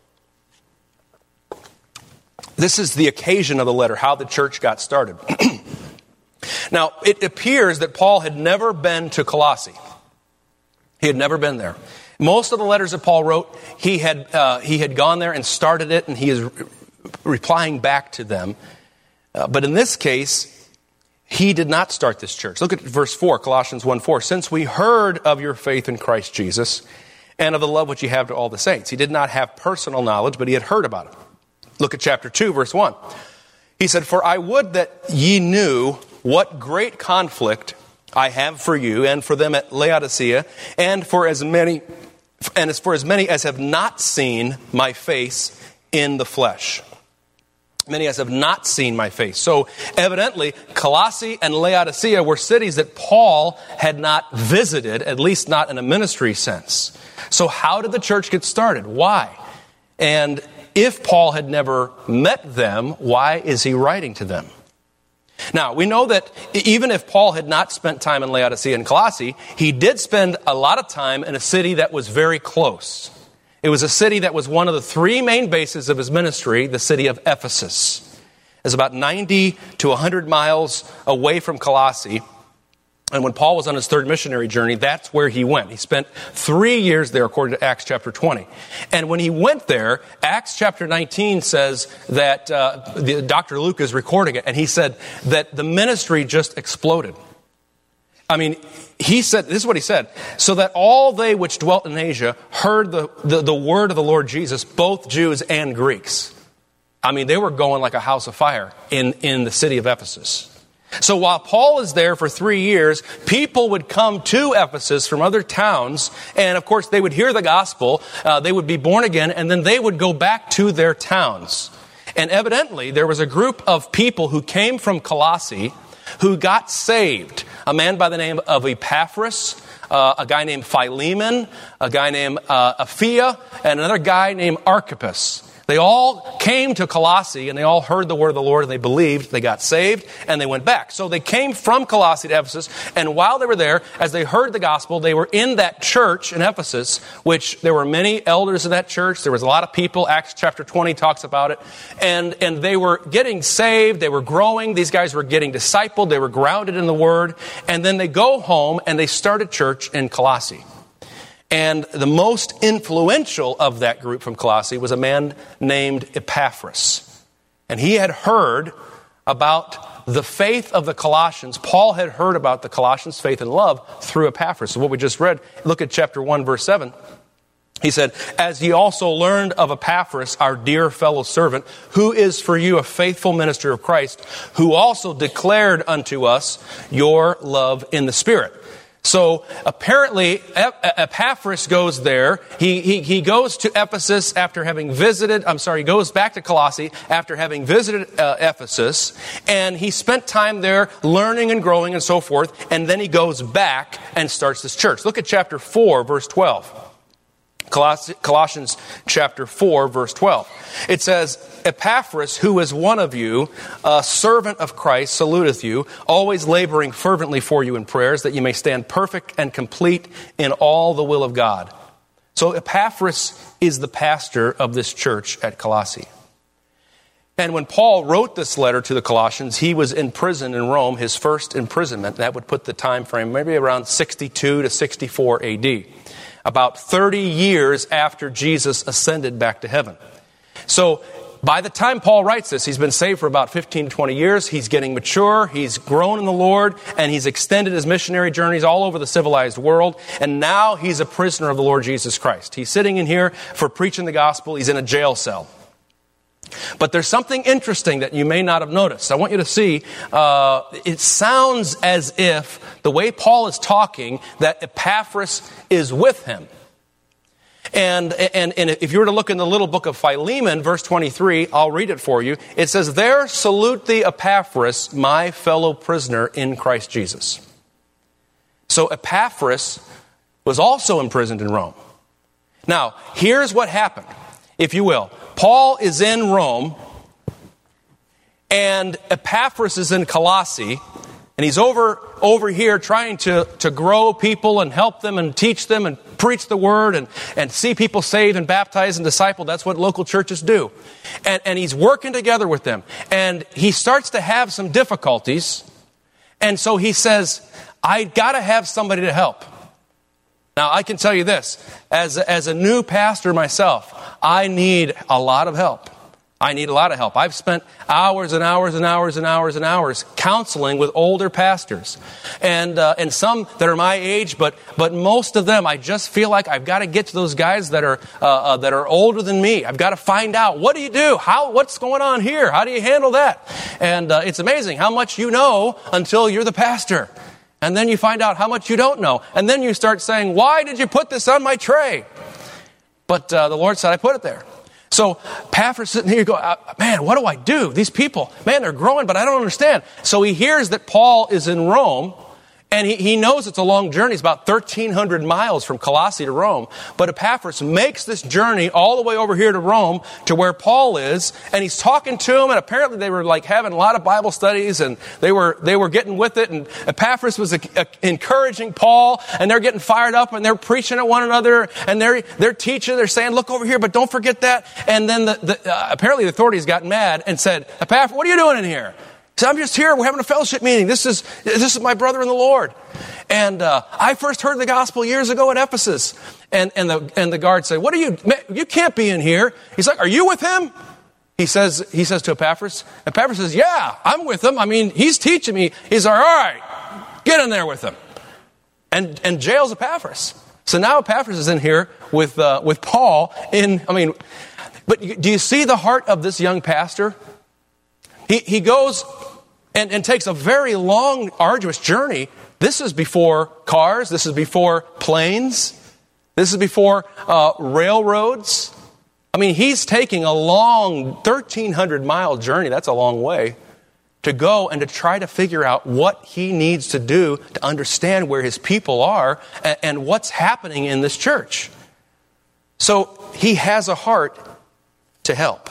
This is the occasion of the letter, how the church got started. Now, it appears that Paul had never been to Colossae. He had never been there. Most of the letters that Paul wrote, he had gone there and started it, and he is replying back to them. But in this case, he did not start this church. Look at verse 4, Colossians 1:4. Since we heard of your faith in Christ Jesus and of the love which you have to all the saints. He did not have personal knowledge, but he had heard about it. Look at chapter 2, verse 1. He said, for I would that ye knew what great conflict I have for you and for them at Laodicea, and for as many as have not seen my face in the flesh. Many as have not seen my face. So evidently, Colossae and Laodicea were cities that Paul had not visited, at least not in a ministry sense. So how did the church get started? Why? And if Paul had never met them, why is he writing to them? Now, we know that even if Paul had not spent time in Laodicea and Colossae, he did spend a lot of time in a city that was very close. It was a city that was one of the three main bases of his ministry, the city of Ephesus. It's about 90 to 100 miles away from Colossae. And when Paul was on his third missionary journey, that's where he went. He spent 3 years there, according to Acts chapter 20. And when he went there, Acts chapter 19 says that Dr. Luke is recording it, and he said that the ministry just exploded. I mean, he said, this is what he said, so that all they which dwelt in Asia heard the word of the Lord Jesus, both Jews and Greeks. I mean, they were going like a house of fire in the city of Ephesus. So while Paul is there for 3 years, people would come to Ephesus from other towns, and of course they would hear the gospel, they would be born again, and then they would go back to their towns. And evidently there was a group of people who came from Colossae who got saved. A man by the name of Epaphras, a guy named Philemon, a guy named Apphia, and another guy named Archippus. They all came to Colossae and they all heard the word of the Lord and they believed, they got saved, and they went back. So they came from Colossae to Ephesus, and while they were there, as they heard the gospel, they were in that church in Ephesus, which there were many elders in that church. There was a lot of people. Acts chapter 20 talks about it. And they were getting saved. They were growing. These guys were getting discipled. They were grounded in the word. And then they go home and they start a church in Colossae. And the most influential of that group from Colossae was a man named Epaphras. And he had heard about the faith of the Colossians. Paul had heard about the Colossians' faith and love through Epaphras. So what we just read, look at chapter 1, verse 7. He said, as ye also learned of Epaphras, our dear fellow servant, who is for you a faithful minister of Christ, who also declared unto us your love in the Spirit. So apparently Epaphras goes there. He goes to Ephesus after having visited, he goes back to Colossae after having visited Ephesus. And he spent time there learning and growing and so forth. And then he goes back and starts this church. Look at chapter 4, verse 12. Colossians chapter 4, verse 12. It says, Epaphras, who is one of you, a servant of Christ, saluteth you, always laboring fervently for you in prayers, that you may stand perfect and complete in all the will of God. So Epaphras is the pastor of this church at Colossae. And when Paul wrote this letter to the Colossians, he was in prison in Rome, his first imprisonment. That would put the time frame maybe around 62 to 64 AD. About 30 years after Jesus ascended back to heaven. So by the time Paul writes this, he's been saved for about 15 to 20 years. He's getting mature. He's grown in the Lord. And he's extended his missionary journeys all over the civilized world. And now he's a prisoner of the Lord Jesus Christ. He's sitting in here for preaching the gospel. He's in a jail cell. But there's something interesting that you may not have noticed. I want you to see, it sounds as if the way Paul is talking, that Epaphras is with him. And if you were to look in the little book of Philemon, verse 23, I'll read it for you. It says, there salute thee Epaphras, my fellow prisoner in Christ Jesus. So Epaphras was also imprisoned in Rome. Now, here's what happened, if you will. Paul is in Rome, and Epaphras is in Colossae, and he's over here trying to grow people and help them and teach them and preach the word and see people saved and baptized and discipled. That's what local churches do. And he's working together with them. And he starts to have some difficulties, and so he says, I got to have somebody to help. Now, I can tell you this, as a new pastor myself, I need a lot of help. I need a lot of help. I've spent hours and hours and hours and hours and hours counseling with older pastors. And some that are my age, but most of them, I just feel like I've got to get to those guys that are older than me. I've got to find out, what do you do? What's going on here? How do you handle that? And it's amazing how much you know until you're the pastor. And then you find out how much you don't know. And then you start saying, why did you put this on my tray? But the Lord said, I put it there. So Epaphras sitting here, go, man, what do I do? These people, man, they're growing, but I don't understand. So he hears that Paul is in Rome, and he knows it's a long journey. It's about 1,300 miles from Colossae to Rome. But Epaphras makes this journey all the way over here to Rome, to where Paul is, and he's talking to him, and apparently they were like having a lot of Bible studies, and they were getting with it, and Epaphras was encouraging Paul, and they're getting fired up, and they're preaching at one another, and they're teaching, they're saying, look over here, but don't forget that. And then apparently the authorities got mad and said, Epaphras, what are you doing in here? He said, I'm just here. We're having a fellowship meeting. This is my brother in the Lord. And I first heard the gospel years ago at Ephesus. And the guard said, you can't be in here. He's like, are you with him? He says to Epaphras. Epaphras says, yeah, I'm with him. I mean, he's teaching me. He's like, all right, get in there with him. And jails Epaphras. So now Epaphras is in here with Paul. But do you see the heart of this young pastor? He goes and takes a very long, arduous journey. This is before cars. This is before planes. This is before railroads. I mean, he's taking a long 1,300-mile journey. That's a long way to go and to try to figure out what he needs to do to understand where his people are and what's happening in this church. So he has a heart to help.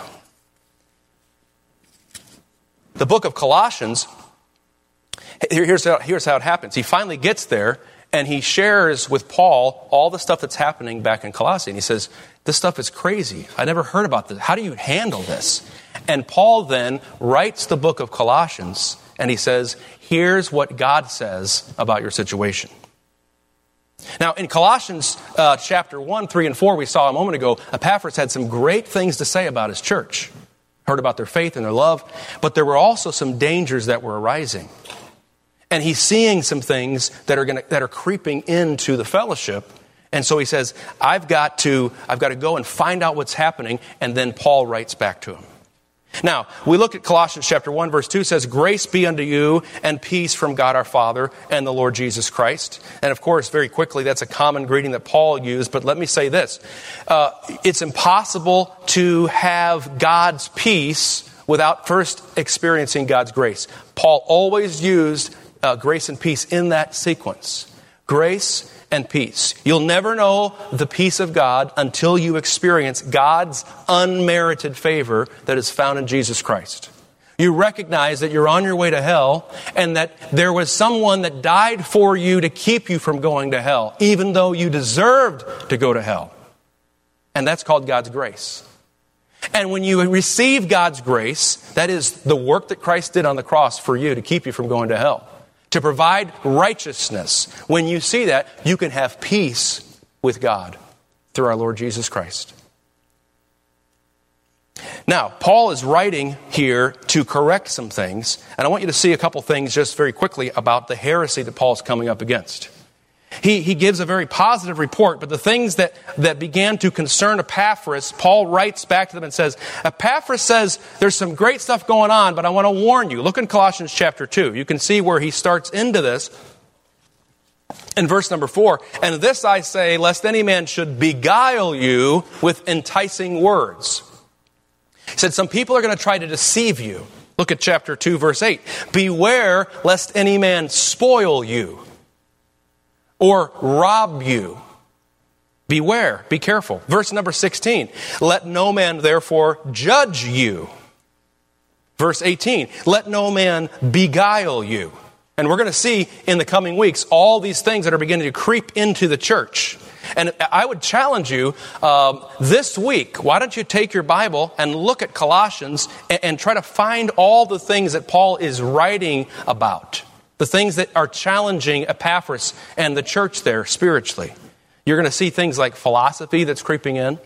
The book of Colossians, here's how it happens. He finally gets there, and he shares with Paul all the stuff that's happening back in Colossae. And he says, this stuff is crazy. I never heard about this. How do you handle this? And Paul then writes the book of Colossians, and he says, here's what God says about your situation. Now, in Colossians chapter 1, 3, and 4, we saw a moment ago, Epaphras had some great things to say about his church. Heard about their faith and their love, but there were also some dangers that were arising. And he's seeing some things that are creeping into the fellowship. And so he says, I've got to go and find out what's happening. And then Paul writes back to him. Now, we look at Colossians chapter 1, verse 2 says, "Grace be unto you and peace from God our Father and the Lord Jesus Christ." And of course, very quickly, that's a common greeting that Paul used. But let me say this. It's impossible to have God's peace without first experiencing God's grace. Paul always used grace and peace in that sequence. Grace and peace. You'll never know the peace of God until you experience God's unmerited favor that is found in Jesus Christ. You recognize that you're on your way to hell and that there was someone that died for you to keep you from going to hell, even though you deserved to go to hell. And that's called God's grace. And when you receive God's grace, that is the work that Christ did on the cross for you to keep you from going to hell, to provide righteousness. When you see that, you can have peace with God through our Lord Jesus Christ. Now, Paul is writing here to correct some things, and I want you to see a couple things just very quickly about the heresy that Paul's coming up against. He gives a very positive report, but the things that began to concern Epaphras, Paul writes back to them and says, Epaphras says, there's some great stuff going on, but I want to warn you. Look in Colossians chapter 2. You can see where he starts into this in verse number 4. "And this I say, lest any man should beguile you with enticing words." He said, some people are going to try to deceive you. Look at chapter 2, verse 8. "Beware lest any man spoil you or rob you." Beware, be careful. Verse number 16. "Let no man therefore judge you." Verse 18. "Let no man beguile you." And we're going to see in the coming weeks all these things that are beginning to creep into the church. And I would challenge you this week, why don't you take your Bible and look at Colossians and try to find all the things that Paul is writing about. The things that are challenging Epaphras and the church there spiritually. You're going to see things like philosophy that's creeping in.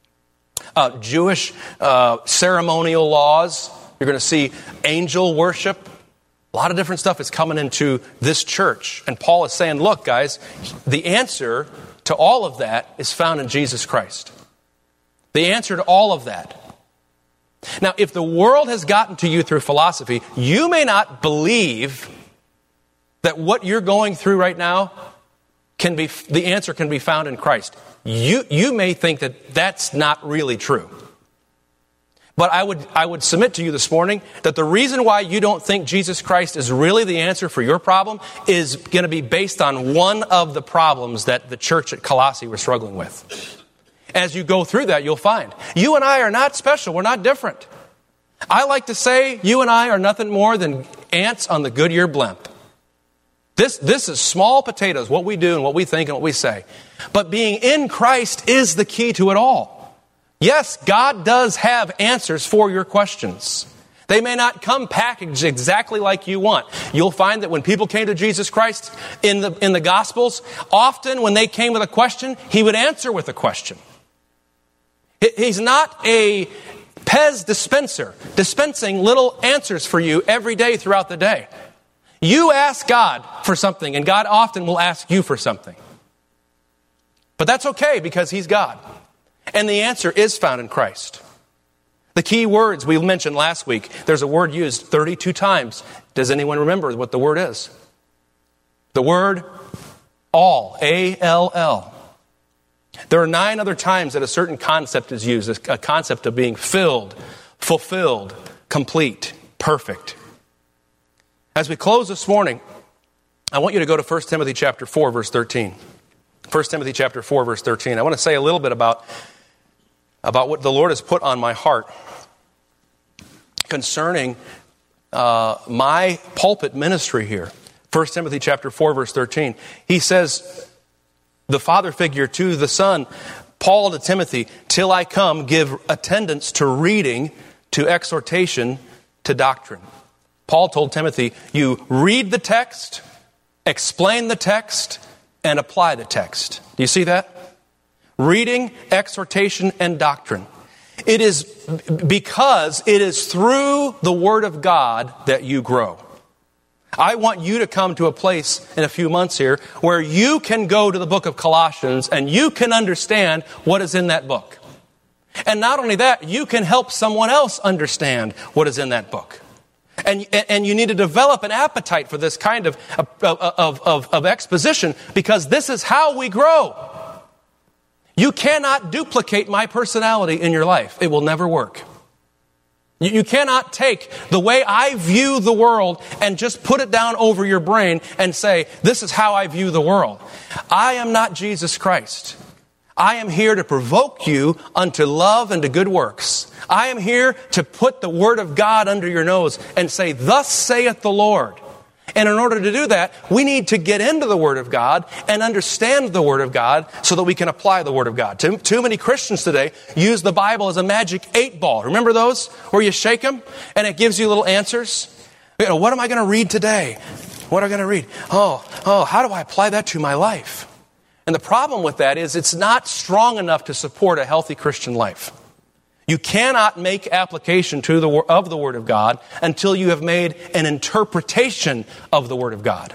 Jewish ceremonial laws. You're going to see angel worship. A lot of different stuff is coming into this church. And Paul is saying, look, guys, the answer to all of that is found in Jesus Christ. The answer to all of that. Now, if the world has gotten to you through philosophy, you may not believe that what you're going through right now the answer can be found in Christ. You may think that that's not really true. But I would submit to you this morning that the reason why you don't think Jesus Christ is really the answer for your problem is going to be based on one of the problems that the church at Colossae were struggling with. As you go through that, you'll find you and I are not special. We're not different. I like to say you and I are nothing more than ants on the Goodyear blimp. This is small potatoes, what we do and what we think and what we say. But being in Christ is the key to it all. Yes, God does have answers for your questions. They may not come packaged exactly like you want. You'll find that when people came to Jesus Christ in the Gospels, often when they came with a question, He would answer with a question. He's not a Pez dispenser, dispensing little answers for you every day throughout the day. You ask God for something, and God often will ask you for something. But that's okay because He's God. And the answer is found in Christ. The key words we mentioned last week, there's a word used 32 times. Does anyone remember what the word is? The word all, A-L-L. There are 9 other times that a certain concept is used, a concept of being filled, fulfilled, complete, perfect. As we close this morning, I want you to go to 1 Timothy chapter 4, verse 13. 1 Timothy chapter 4, verse 13. I want to say a little bit about what the Lord has put on my heart concerning my pulpit ministry here. 1 Timothy chapter 4, verse 13. He says, the father figure to the son, Paul to Timothy, till I come, give attendance to reading, to exhortation, to doctrine. Paul told Timothy, you read the text, explain the text, and apply the text. Do you see that? Reading, exhortation, and doctrine. It is because it is through the Word of God that you grow. I want you to come to a place in a few months here where you can go to the book of Colossians and you can understand what is in that book. And not only that, you can help someone else understand what is in that book. And you need to develop an appetite for this kind of exposition, because this is how we grow. You cannot duplicate my personality in your life. It will never work. You cannot take the way I view the world and just put it down over your brain and say, this is how I view the world. I am not Jesus Christ. I am here to provoke you unto love and to good works. I am here to put the Word of God under your nose and say, thus saith the Lord. And in order to do that, we need to get into the Word of God and understand the Word of God so that we can apply the Word of God. Too many Christians today use the Bible as a magic 8-ball. Remember those? Where you shake them and it gives you little answers? What am I going to read today? What am I going to read? How do I apply that to my life? And the problem with that is it's not strong enough to support a healthy Christian life. You cannot make application of the Word of God until you have made an interpretation of the Word of God.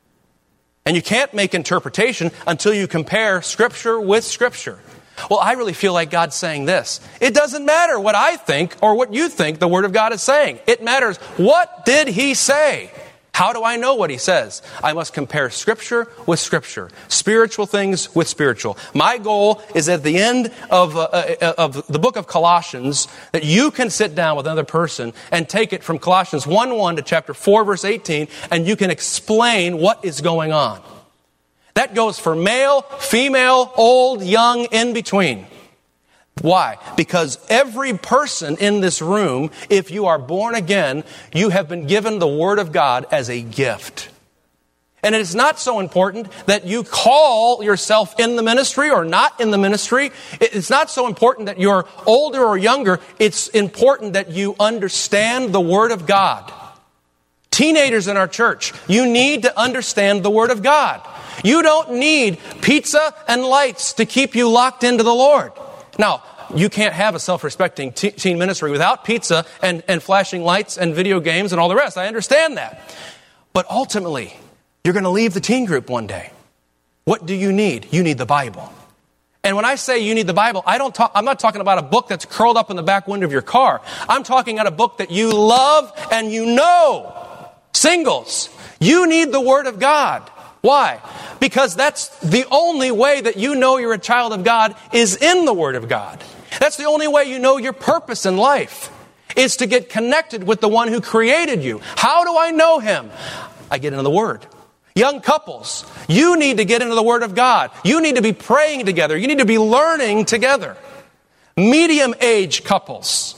And you can't make interpretation until you compare Scripture with Scripture. Well, I really feel like God's saying this. It doesn't matter what I think or what you think the Word of God is saying. It matters, what did He say? How do I know what He says? I must compare Scripture with Scripture. Spiritual things with spiritual. My goal is at the end of the book of Colossians that you can sit down with another person and take it from Colossians 1:1 to chapter 4, verse 18, and you can explain what is going on. That goes for male, female, old, young, in between. Why? Because every person in this room, if you are born again, you have been given the Word of God as a gift. And it is not so important that you call yourself in the ministry or not in the ministry. It's not so important that you're older or younger. It's important that you understand the Word of God. Teenagers in our church, you need to understand the Word of God. You don't need pizza and lights to keep you locked into the Lord. Now, you can't have a self-respecting teen ministry without pizza and flashing lights and video games and all the rest. I understand that. But ultimately, you're going to leave the teen group one day. What do you need? You need the Bible. And when I say you need the Bible, I'm not talking about a book that's curled up in the back window of your car. I'm talking about a book that you love and you know. Singles, you need the Word of God. Why? Because that's the only way that you know you're a child of God is in the Word of God. That's the only way you know your purpose in life is to get connected with the one who created you. How do I know Him? I get into the Word. Young couples, you need to get into the Word of God. You need to be praying together. You need to be learning together. Medium-age couples,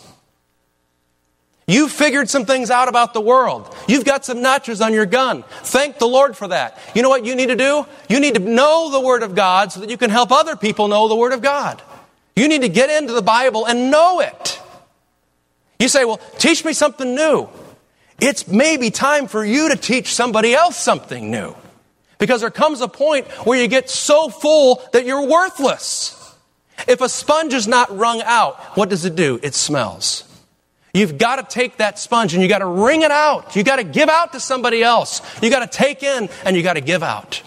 you figured some things out about the world. You've got some notches on your gun. Thank the Lord for that. You know what you need to do? You need to know the Word of God so that you can help other people know the Word of God. You need to get into the Bible and know it. You say, well, teach me something new. It's maybe time for you to teach somebody else something new. Because there comes a point where you get so full that you're worthless. If a sponge is not wrung out, what does it do? It smells. You've got to take that sponge and you got to wring it out. You got to give out to somebody else. You got to take in and you got to give out.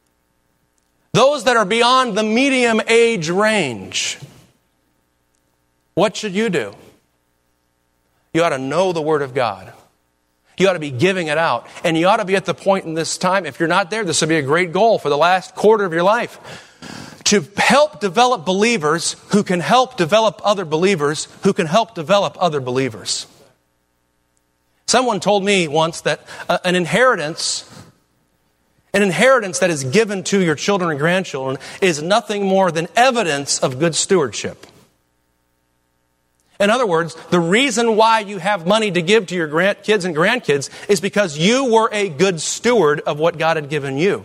Those that are beyond the medium age range, what should you do? You ought to know the Word of God. You ought to be giving it out. And you ought to be at the point in this time, if you're not there, this would be a great goal for the last quarter of your life, to help develop believers who can help develop other believers who can help develop other believers. Someone told me once that an inheritance that is given to your children and grandchildren is nothing more than evidence of good stewardship. In other words, the reason why you have money to give to your kids and grandkids is because you were a good steward of what God had given you.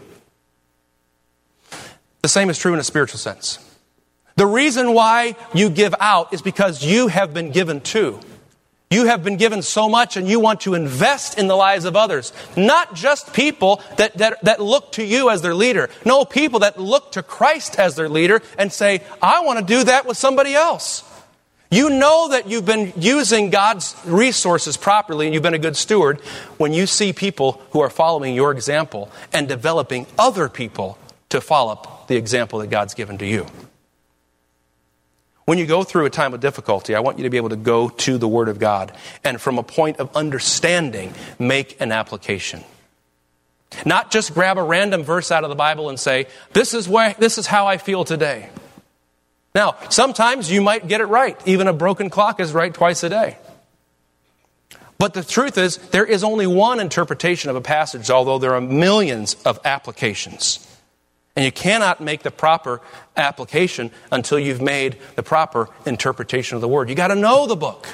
The same is true in a spiritual sense. The reason why you give out is because you have been given too. You have been given so much and you want to invest in the lives of others. Not just people that look to you as their leader. No, people that look to Christ as their leader and say, I want to do that with somebody else. You know that you've been using God's resources properly and you've been a good steward when you see people who are following your example and developing other people to follow the example that God's given to you. When you go through a time of difficulty, I want you to be able to go to the Word of God and from a point of understanding, make an application. Not just grab a random verse out of the Bible and say, this is how I feel today. Now, sometimes you might get it right. Even a broken clock is right twice a day. But the truth is, there is only one interpretation of a passage, although there are millions of applications. And you cannot make the proper application until you've made the proper interpretation of the Word. You got to know the book.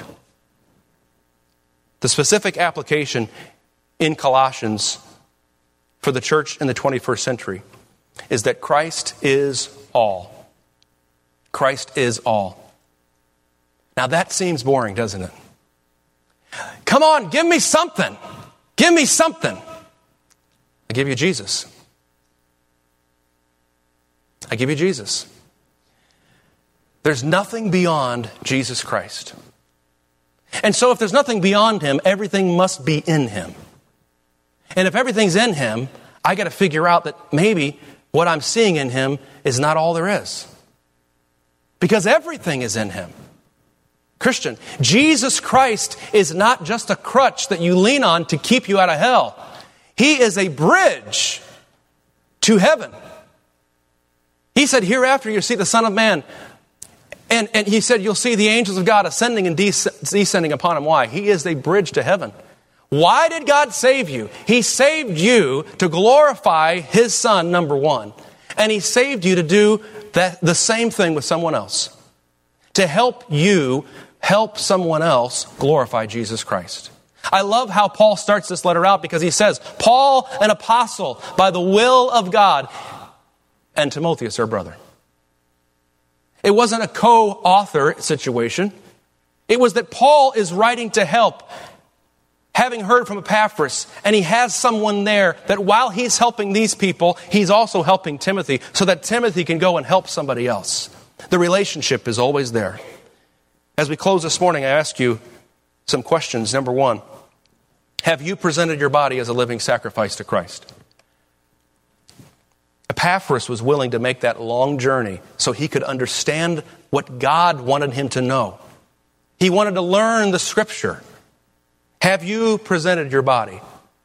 The specific application in Colossians for the church in the 21st century is that Christ is all. Christ is all. Now that seems boring, doesn't it? Come on, give me something. Give me something. I give you Jesus. I give you Jesus. There's nothing beyond Jesus Christ. And so if there's nothing beyond Him, everything must be in Him. And if everything's in Him, I got to figure out that maybe what I'm seeing in Him is not all there is. Because everything is in Him. Christian, Jesus Christ is not just a crutch that you lean on to keep you out of hell. He is a bridge to heaven. He said, hereafter you'll see the Son of Man. And He said, you'll see the angels of God ascending and descending upon Him. Why? He is a bridge to heaven. Why did God save you? He saved you to glorify His Son, number one. And He saved you to do the same thing with someone else. To help you help someone else glorify Jesus Christ. I love how Paul starts this letter out because he says, Paul, an apostle by the will of God, and Timotheus, our brother. It wasn't a co-author situation. It was that Paul is writing to help, having heard from Epaphras, and he has someone there that while he's helping these people, he's also helping Timothy so that Timothy can go and help somebody else. The relationship is always there. As we close this morning, I ask you some questions. Number one, have you presented your body as a living sacrifice to Christ? Epaphras was willing to make that long journey so he could understand what God wanted him to know. He wanted to learn the Scripture. Have you presented your body?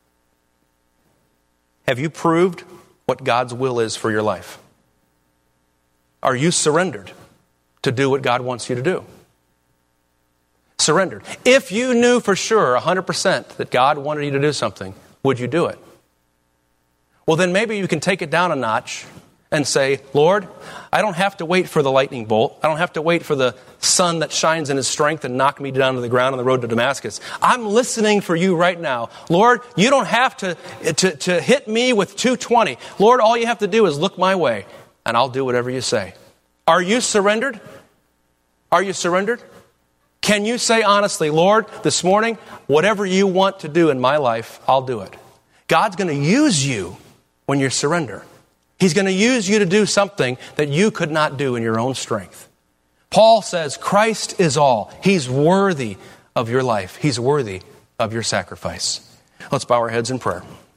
Have you proved what God's will is for your life? Are you surrendered to do what God wants you to do? Surrendered. If you knew for sure 100% that God wanted you to do something, would you do it? Well, then maybe you can take it down a notch and say, Lord, I don't have to wait for the lightning bolt. I don't have to wait for the sun that shines in His strength and knock me down to the ground on the road to Damascus. I'm listening for you right now. Lord, you don't have to hit me with 220. Lord, all you have to do is look my way, and I'll do whatever you say. Are you surrendered? Are you surrendered? Can you say honestly, Lord, this morning, whatever you want to do in my life, I'll do it. God's going to use you when you surrender. He's going to use you to do something that you could not do in your own strength. Paul says Christ is all. He's worthy of your life. He's worthy of your sacrifice. Let's bow our heads in prayer.